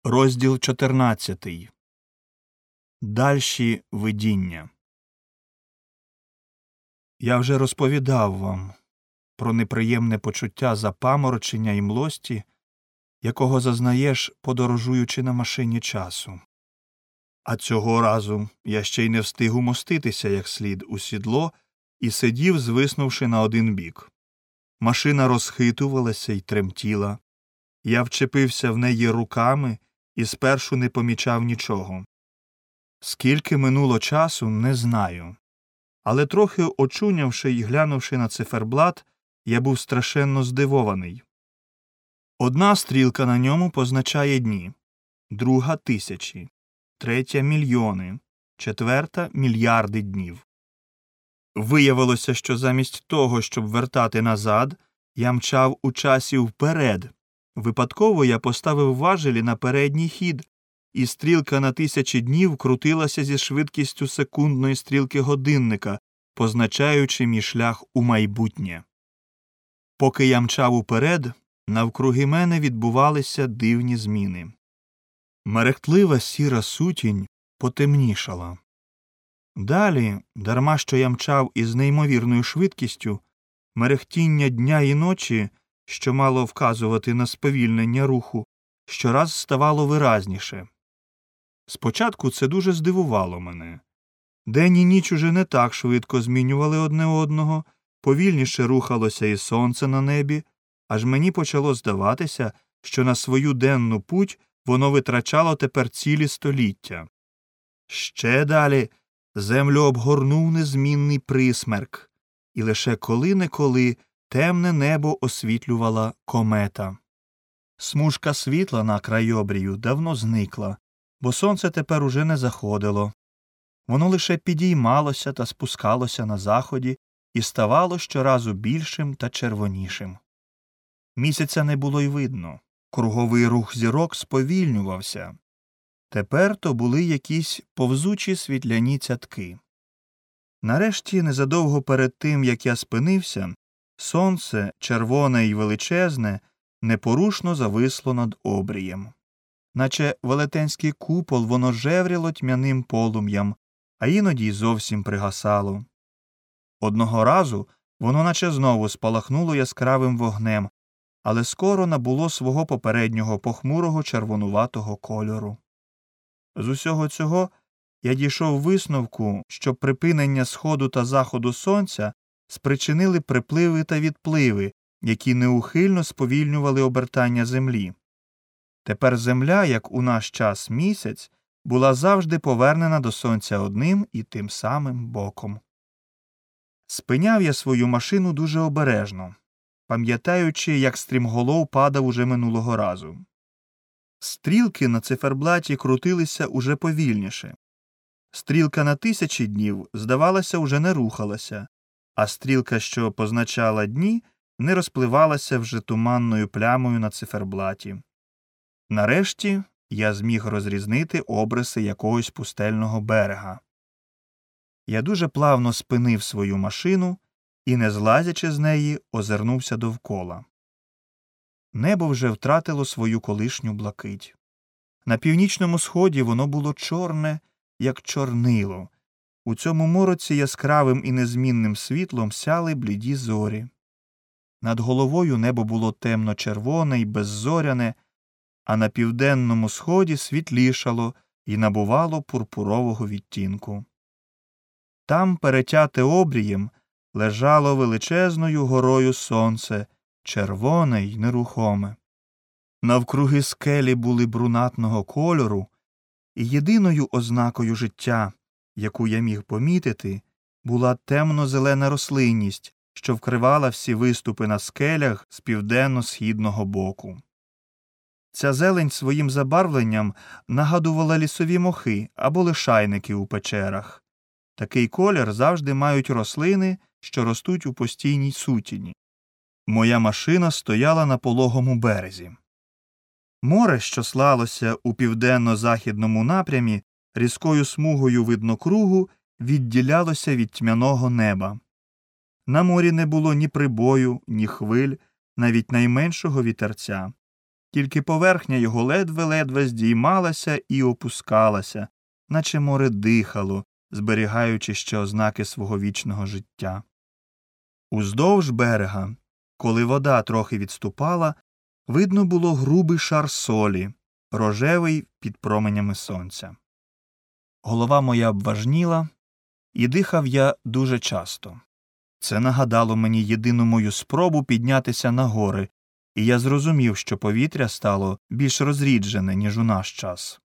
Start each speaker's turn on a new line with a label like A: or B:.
A: Розділ 14. Дальші видіння. Я вже розповідав вам про неприємне почуття запаморочення і млості, якого зазнаєш, подорожуючи на машині часу. А цього разу я ще й не встиг умоститися як слід у сідло і сидів, звиснувши на один бік. Машина розхитувалася й тремтіла. Я вчепився в неї руками і спершу не помічав нічого. Скільки минуло часу, не знаю. Але трохи очунявши й глянувши на циферблат, я був страшенно здивований. Одна стрілка на ньому позначає дні, друга – тисячі, третя – мільйони, четверта – мільярди днів. Виявилося, що замість того, щоб вертати назад, я мчав у часі вперед. Випадково я поставив важелі на передній хід, і стрілка на тисячі днів крутилася зі швидкістю секундної стрілки годинника, позначаючи мій шлях у майбутнє. Поки я мчав уперед, навкруги мене відбувалися дивні зміни. Мерехтлива сіра сутінь потемнішала. Далі, дарма що я мчав із неймовірною швидкістю, мерехтіння дня і ночі, що мало вказувати на сповільнення руху, щораз ставало виразніше. Спочатку це дуже здивувало мене. День і ніч уже не так швидко змінювали одне одного, повільніше рухалося і сонце на небі, аж мені почало здаватися, що на свою денну путь воно витрачало тепер цілі століття. Ще далі землю обгорнув незмінний присмерк, і лише коли-неколи темне небо освітлювала комета. Смужка світла на крайобрію давно зникла, бо сонце тепер уже не заходило. Воно лише підіймалося та спускалося на заході і ставало щоразу більшим та червонішим. Місяця не було й видно. Круговий рух зірок сповільнювався. Тепер то були якісь повзучі світляні цятки. Нарешті, незадовго перед тим, як я спинився, сонце, червоне й величезне, непорушно зависло над обрієм. Наче велетенський купол воно жевріло тьмяним полум'ям, а іноді й зовсім пригасало. Одного разу воно наче знову спалахнуло яскравим вогнем, але скоро набуло свого попереднього похмурого червонуватого кольору. З усього цього я дійшов висновку, що припинення сходу та заходу сонця спричинили припливи та відпливи, які неухильно сповільнювали обертання Землі. Тепер Земля, як у наш час місяць, була завжди повернена до сонця одним і тим самим боком. Спиняв я свою машину дуже обережно, пам'ятаючи, як стрімголов падав уже минулого разу. Стрілки на циферблаті крутилися уже повільніше. Стрілка на тисячі днів, здавалося, уже не рухалася, а стрілка, що позначала дні, не розпливалася вже туманною плямою на циферблаті. Нарешті я зміг розрізнити обриси якогось пустельного берега. Я дуже плавно спинив свою машину і, не злазячи з неї, озирнувся довкола. Небо вже втратило свою колишню блакить. На північному сході воно було чорне, як чорнило. У цьому мороці яскравим і незмінним світлом сяли бліді зорі. Над головою небо було темно-червоне й беззоряне, а на південному сході світлішало і набувало пурпурового відтінку. Там, перетяте обрієм, лежало величезною горою сонце, червоне й нерухоме. Навкруги скелі були брунатного кольору, і єдиною ознакою життя, яку я міг помітити, була темно-зелена рослинність, що вкривала всі виступи на скелях з південно-східного боку. Ця зелень своїм забарвленням нагадувала лісові мохи або лишайники у печерах. Такий колір завжди мають рослини, що ростуть у постійній сутіні. Моя машина стояла на пологому березі. Море, що слалося у південно-західному напрямі, різкою смугою виднокругу відділялося від тьмяного неба. На морі не було ні прибою, ні хвиль, навіть найменшого вітерця. Тільки поверхня його ледве-ледве здіймалася і опускалася, наче море дихало, зберігаючи ще ознаки свого вічного життя. Уздовж берега, коли вода трохи відступала, видно було грубий шар солі, рожевий під променями сонця. Голова моя обважніла, і дихав я дуже часто. Це нагадало мені єдину мою спробу піднятися на гори, і я зрозумів, що повітря стало більш розріджене, ніж у наш час.